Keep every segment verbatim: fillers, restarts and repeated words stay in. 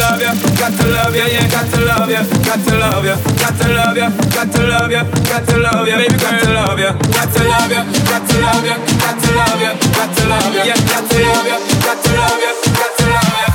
love you, got to love you, yeah, got to love you, got to love you, got to love you, got to love you, got to love you, baby, got to love you, got to love you, got to love you, got to love you, got to love you, yeah, got to love you, got to love you, got to love you.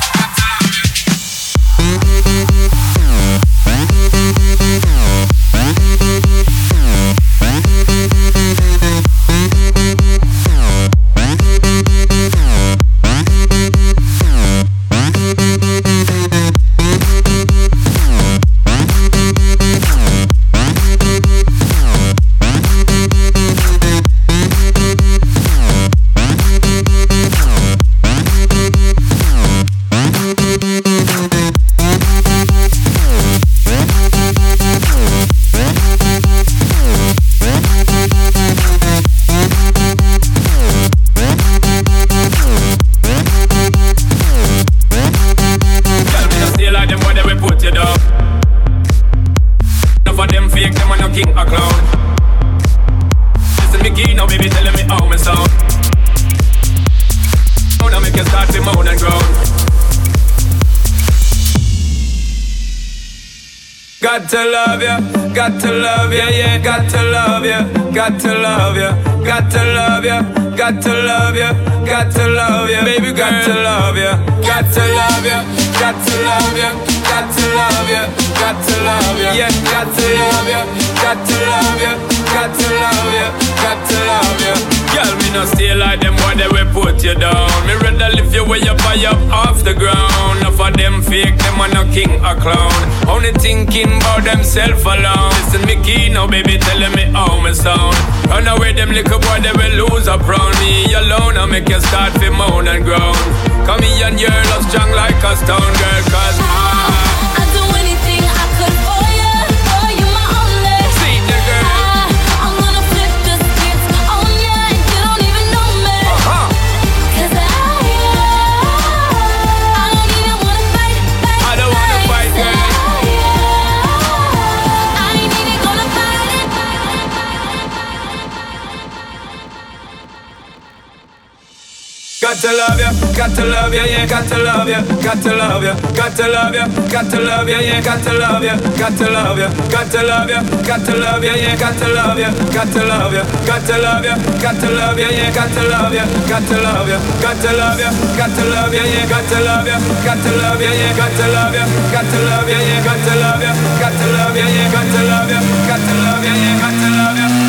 Got to love you, got to love you, yeah, got to love you, got to love you, got to love you, got to love you, got to love you, baby, got to love you, got to love you, got to love you, got to love you, got to love you, yeah, got to love you, got to love you, got to love you, got to love you. Girl, me no stay like them boy, they will put you down. Me rather lift you way up high up off the ground. Enough of them fake, them are no king or clown. Only thinking about themself alone. Listen me key now, baby, telling me how me sound. Run away them little boy, they will lose up round me alone. I make you start to moan and groan. Come here and your love strong like a stone, girl, cause ah, I'd do anything I could for you, for you my only. See the girl, I, I'm gonna flip the script on you and you don't even know me. uh-huh. Cause I, I don't even wanna fight, fight, I don't wanna fight, girl. I ain't even gonna fight it. Got to love you, got to love you, yeah, got to love you, got to love you, got to love you, got to love you, yeah, got to love you, got to love you, got to love you, got to love you, yeah, got to love you, got to love you, got to love you, got to love you, yeah, got to love you, got to love you, got to love you, got to love you, yeah, got to love you, got to love you, yeah, got to love you, got to love you, yeah, got to love you, got to love you, yeah, got to love you, got to love you, yeah, got to love you.